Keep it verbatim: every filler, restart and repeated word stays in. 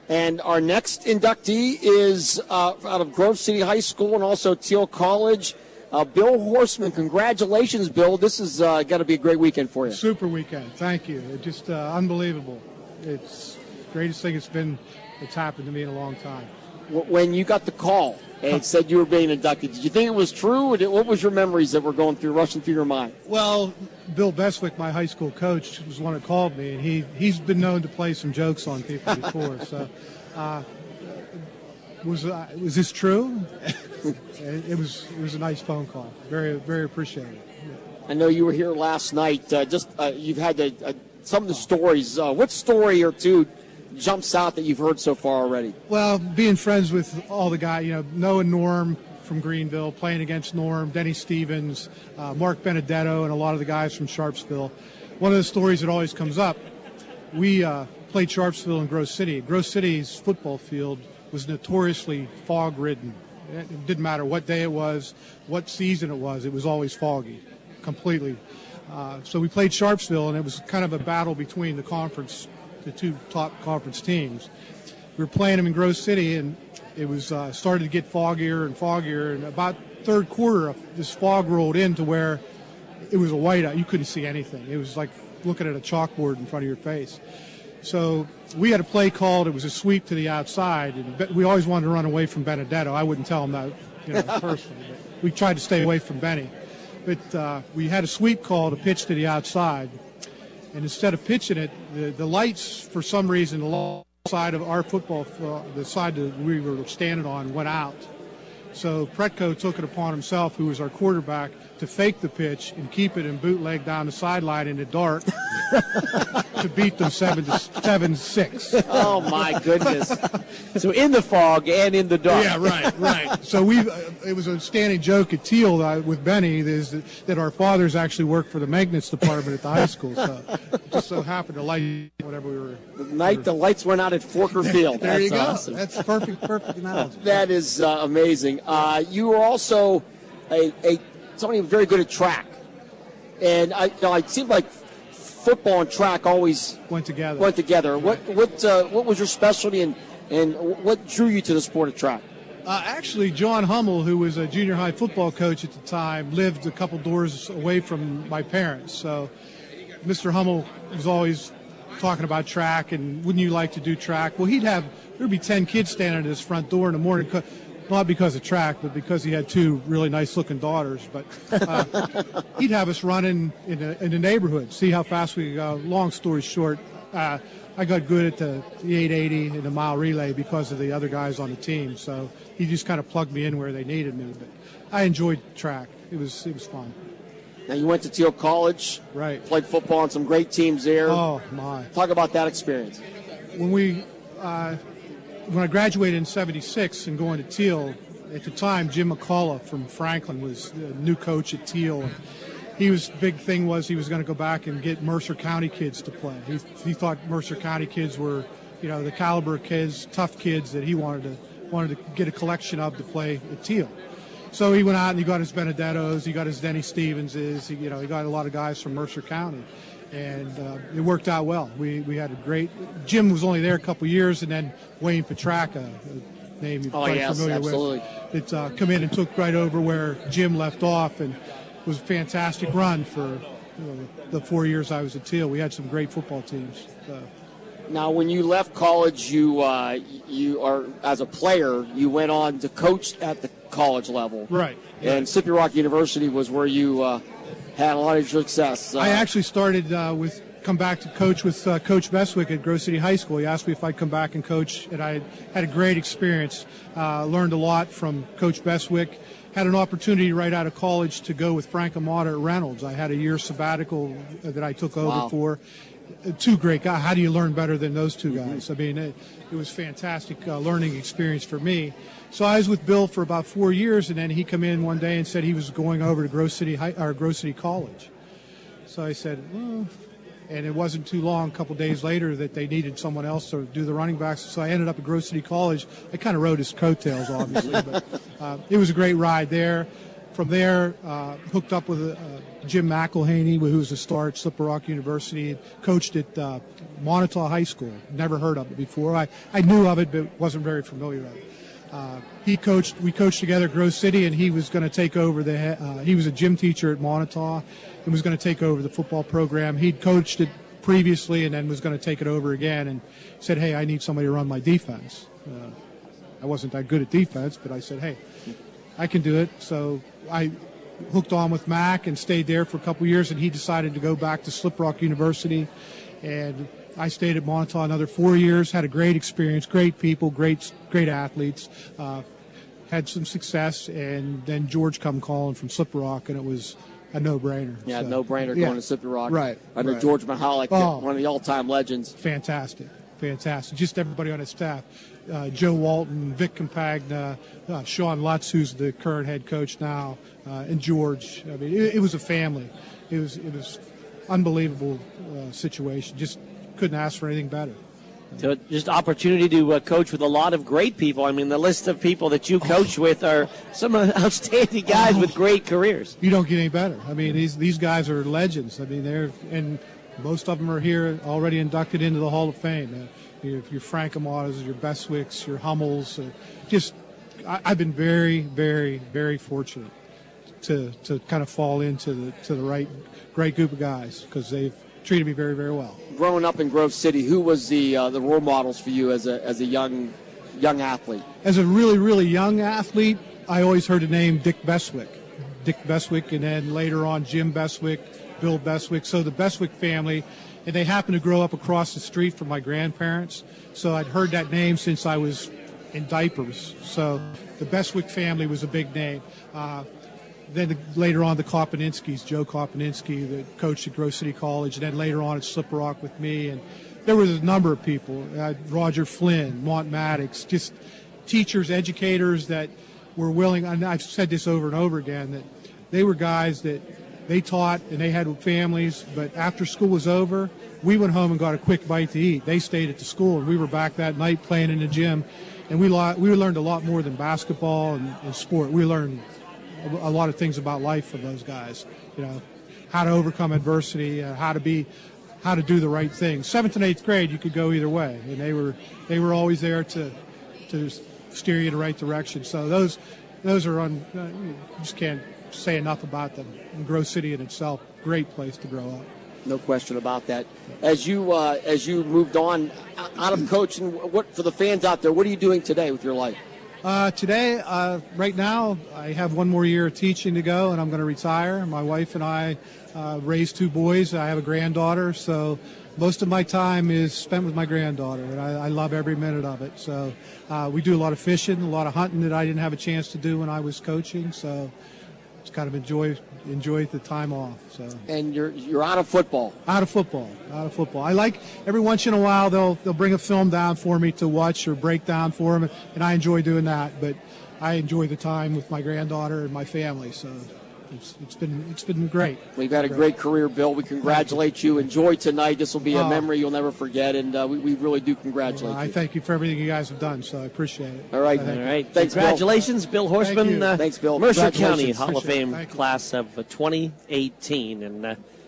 And our next inductee is uh, out of Grove City High School and also Teal College. Uh, Bill Horstman, congratulations, Bill. This is uh, got to be a great weekend for you. Super weekend. Thank you. It's just uh, unbelievable. It's the greatest thing it's been, it's happened to me in a long time. When you got the call and said you were being inducted, did you think it was true? Or did, what was your memories that were going through, rushing through your mind? Well, Bill Beswick, my high school coach, was the one that called me, and he, he's been known to play some jokes on people before. so, uh, was uh, was this true? it, was it was a nice phone call. Very, very appreciated. I know you were here last night. Uh, just uh, you've had the, uh, some of the stories. Uh, what story or two jumps out that you've heard so far already? Well, being friends with all the guys, you know, Noah Norm from Greenville, playing against Norm, Denny Stevens, uh, Mark Benedetto, and a lot of the guys from Sharpsville. One of the stories that always comes up, we uh, played Sharpsville in Grove City. Grove City's football field was notoriously fog-ridden. It didn't matter what day it was, what season it was, it was always foggy, completely. Uh, so we played Sharpsville, and it was kind of a battle between the conference, the two top conference teams. We were playing them in Grove City, and it was uh, started to get foggier and foggier, and about third quarter, this fog rolled in to where it was a whiteout. You couldn't see anything. It was like looking at a chalkboard in front of your face. So we had a play called. It was a sweep to the outside, and we always wanted to run away from Benedetto. I wouldn't tell him that, you know, personally. But we tried to stay away from Benny. But uh, we had a sweep call to pitch to the outside. And instead of pitching it, the, the lights, for some reason, the long side of our football, uh, the side that we were standing on, went out. So Pretko took it upon himself, who was our quarterback, to fake the pitch and keep it in bootleg down the sideline in the dark to beat them seven to seven six. Oh my goodness! So in the fog and in the dark. Yeah, right, right. So we, uh, it was a standing joke at Teal uh, with Benny is that, that our fathers actually worked for the maintenance department at the high school. So it just so happened to light whatever we were. The night the lights went out at Forker Field. There That's you go. Awesome. That's perfect, perfect analogy. That is uh, amazing. Uh, you were also a, a somebody very good at track, and I, you know, it seemed like football and track always went together. Went together. What what uh, what was your specialty, and and what drew you to the sport of track? Uh, actually, John Hummel, who was a junior high football coach at the time, lived a couple doors away from my parents. So Mister Hummel was always talking about track, and wouldn't you like to do track? Well, he'd have, there'd be ten kids standing at his front door in the morning, not because of track, but because he had two really nice-looking daughters. But uh, he'd have us running in the, in the neighborhood, see how fast we could go. Long story short, uh, I got good at the, the eight eighty and the mile relay because of the other guys on the team. So he just kind of plugged me in where they needed me. But I enjoyed track. It was it was fun. Now, you went to Teal College. Right. Played football on some great teams there. Oh, my. Talk about that experience. When we, uh, when I graduated in seventy-six and going to Teal, at the time, Jim McCullough from Franklin was the new coach at Teal. He was, big thing was he was going to go back and get Mercer County kids to play. He, he thought Mercer County kids were, you know, the caliber of kids, tough kids that he wanted to, wanted to get a collection of to play at Teal. So he went out and he got his Benedettos, he got his Denny Stevenses, he, you know, he got a lot of guys from Mercer County, and uh, it worked out well. We we had a great. Jim was only there a couple years, and then Wayne Petracca, a name you're oh, quite yes, familiar absolutely. with, that uh, come in and took right over where Jim left off, and it was a fantastic run for you know, the four years I was at Teal. We had some great football teams. So. Now, when you left college, you uh, you are as a player, you went on to coach at the college level, right? And right. Mississippi Rock University was where you uh, had a lot of success. Uh, I actually started uh, with come back to coach with uh, Coach Beswick at Grove City High School. He asked me if I'd come back and coach, and I had a great experience. Uh, learned a lot from Coach Beswick. Had an opportunity right out of college to go with Frank Amata at Reynolds. I had a year sabbatical that I took over wow. for. Two great guys. How do you learn better than those two guys? I mean, it, it was fantastic uh, learning experience for me. So I was with Bill for about four years, and then he come in one day and said he was going over to Grove City High, or Grove City College. So I said, well, and it wasn't too long, a couple days later, that they needed someone else to do the running backs. So I ended up at Grove City College. I kind of rode his coattails, obviously, but uh, it was a great ride there. From there, uh, hooked up with uh, Jim McElhaney, who was a star at Slippery Rock University, coached at uh, Montauk High School. Never heard of it before. I, I knew of it, but wasn't very familiar with it. Uh, he coached. We coached together at Grove City, and he was going to take over the. Uh, he was a gym teacher at Montauk, and was going to take over the football program. He'd coached it previously, and then was going to take it over again. And said, "Hey, I need somebody to run my defense." Uh, I wasn't that good at defense, but I said, "Hey, I can do it." So I hooked on with Mac and stayed there for a couple years, and he decided to go back to Slip Rock University, and I stayed at Montauk another four years, had a great experience, great people, great great athletes, uh, had some success, and then George come calling from Slip Rock, and it was a no-brainer. Yeah, so, no-brainer yeah, going to Slip Rock. Right. Under right. George Mahalik, oh, one of the all-time legends. Fantastic, fantastic. Just everybody on his staff. Uh, Joe Walton, Vic Campagna, uh, Sean Lutz, who's the current head coach now, uh, and George. I mean, it, it was a family. It was it was unbelievable uh, situation. Just couldn't ask for anything better. So just opportunity to uh, coach with a lot of great people. I mean, the list of people that you coach oh. with are some outstanding guys oh. with great careers. You don't get any better. I mean, these these guys are legends. I mean, they're and most of them are here already inducted into the Hall of Fame. Uh, your, your Frank Amadas, your Bestwicks, your Hummels. Uh, just, I, I've been very, very, very fortunate to to kind of fall into the to the right great group of guys because they've treated me very, very well. Growing up in Grove City, who was the uh, the role models for you as a as a young young athlete? As a really, really young athlete, I always heard the name Dick Bestwick. Dick Bestwick, and then later on Jim Bestwick, Bill Bestwick. So the Bestwick family, and they happened to grow up across the street from my grandparents. So I'd heard that name since I was in diapers. So the Bestwick family was a big name. Uh, Then the, later on, the Kopaninskis, Joe Kopaninski, the coach at Grove City College, and then later on at Slip Rock with me. And there was a number of people, uh, Roger Flynn, Mont Maddox, just teachers, educators that were willing, and I've said this over and over again, that they were guys that they taught and they had families, but after school was over, we went home and got a quick bite to eat. They stayed at the school, and we were back that night playing in the gym, and we, lo- we learned a lot more than basketball and, and sport. We learned a lot of things about life from those guys, you know, how to overcome adversity, uh, how to be, how to do the right thing. Seventh and eighth grade, you could go either way, and they were they were always there to to steer you in the right direction. So those those are on. Uh, you just can't say enough about them. And Grove City in itself, great place to grow up. No question about that. As you uh, as you moved on out of coaching, what for the fans out there? What are you doing today with your life? Uh, today, uh, right now, I have one more year of teaching to go, and I'm going to retire. My wife and I uh, raised two boys. I have a granddaughter, so most of my time is spent with my granddaughter, and I, I love every minute of it. So uh, we do a lot of fishing, a lot of hunting that I didn't have a chance to do when I was coaching, so just kind of enjoy enjoy the time off. So. And you're you're out of football. Out of football. Out of football. I like every once in a while they'll they'll bring a film down for me to watch or break down for them, and I enjoy doing that. But I enjoy the time with my granddaughter and my family. So it's it's been it's been great. We've had a great career, Bill. We congratulate you. Enjoy tonight. This will be a uh, memory you'll never forget, and uh, we, we really do congratulate well, I you. I thank you for everything you guys have done. So I appreciate it. All right. All right. Thanks, Congratulations, Bill, Bill Horstman. Thank uh, Thanks, Bill. Mercer County Hall of Fame Thank you. class of uh, twenty eighteen, and. Uh,